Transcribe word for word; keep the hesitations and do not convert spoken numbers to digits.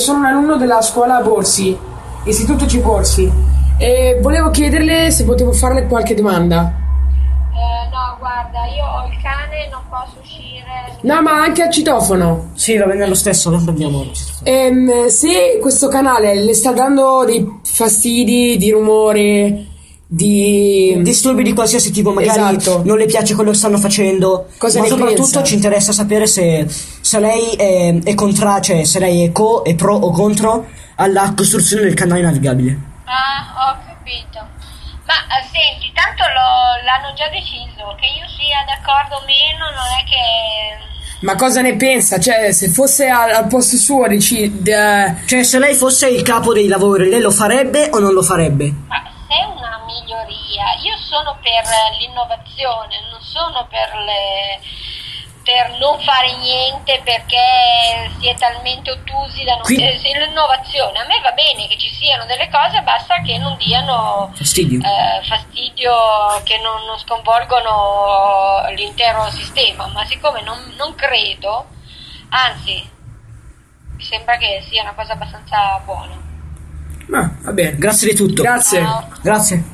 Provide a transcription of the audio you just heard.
sono un alunno della scuola Borsi, Istituto Ciporsi, e volevo chiederle se potevo farle qualche domanda. Eh, no, guarda, io ho il cane, non posso uscire. No, ma anche al citofono. Sì, va bene lo stesso, non prendiamo. Ehm, se questo canale le sta dando dei fastidi, di rumore, di disturbi di qualsiasi tipo, magari esatto. non le piace quello che stanno facendo, cosa ma ne soprattutto pensa? Ci interessa sapere se, se lei è, è contra, cioè se lei è co, è pro o contro alla costruzione del canale navigabile. Ah, ho capito. Ma eh, senti, tanto lo, l'hanno già deciso, che io sia d'accordo o meno, non è che... Ma cosa ne pensa? Cioè, se fosse al, al posto suo decide... Cioè, se lei fosse il capo dei lavori, lei lo farebbe o non lo farebbe? Ma se è una miglioria, io sono per l'innovazione, non sono per le... per non fare niente perché si è talmente ottusi da non... Qui... eh, se l'innovazione, a me va bene che ci siano delle cose, basta che non diano fastidio, eh, fastidio che non, non sconvolgono l'intero sistema, ma siccome non, non credo, anzi mi sembra che sia una cosa abbastanza buona. Ma va bene, grazie di tutto. Grazie. Ciao. Grazie.